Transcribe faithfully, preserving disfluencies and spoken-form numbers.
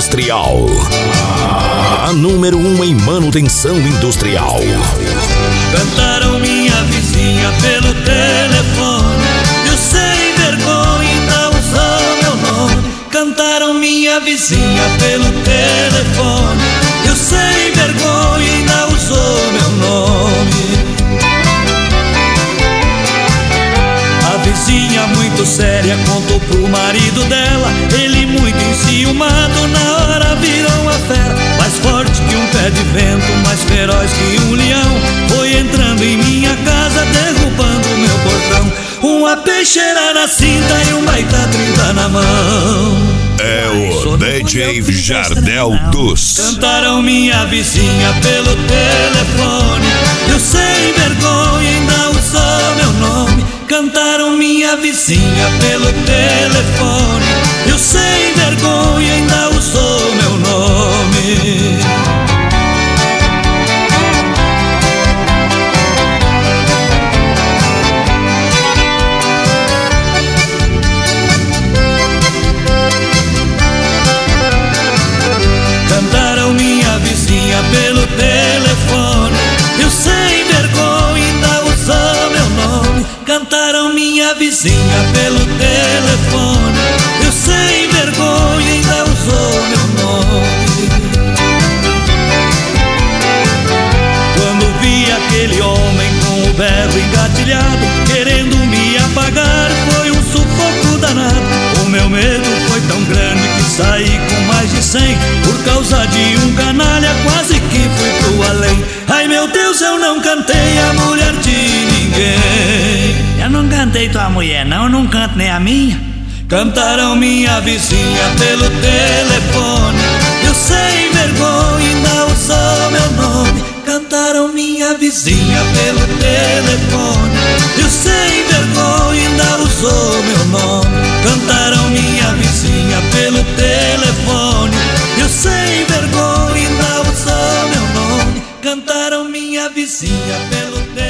Industrial. A número um em manutenção industrial. Cantaram minha vizinha pelo telefone, eu sem vergonha ainda usou meu nome. Cantaram minha vizinha pelo telefone, eu sem vergonha ainda usou meu nome. A vizinha muito séria contou pro marido dela, ele muito enciumado na hora virou uma fera. Mais forte que um pé de vento, mais feroz que um leão, foi entrando em minha casa derrubando meu portão. Uma peixeira na cinta e um baita trinta na mão. É o D J Jardel dos. Cantaram minha vizinha pelo telefone, eu sem vergonha ainda usou meu nome. Cantaram minha vizinha pelo telefone, eu sem vergonha ainda usou meu nome. Cantaram minha vizinha pelo telefone, eu sem vergonha ainda usou meu nome. Cantaram minha vizinha pelo telefone, eu sem vergonha ainda usou meu nome. Quando vi aquele homem com o berro engatilhado, querendo me apagar, foi um sufoco danado. O meu medo foi tão grande que saí com mais de cem. Por causa de um canalha quase que fui pro além. Ai meu Deus, eu não cantei a mulher de ninguém. Eu não cantei tua mulher não, eu não canto nem a minha. Cantaram minha vizinha pelo telefone, eu sem vergonha ainda usou meu nome. Cantaram minha vizinha pelo telefone, eu sem vergonha ainda usou meu nome. Cantaram minha vizinha pelo telefone, eu sem vergonha ainda usou meu nome. Cantaram minha vizinha pelo telefone.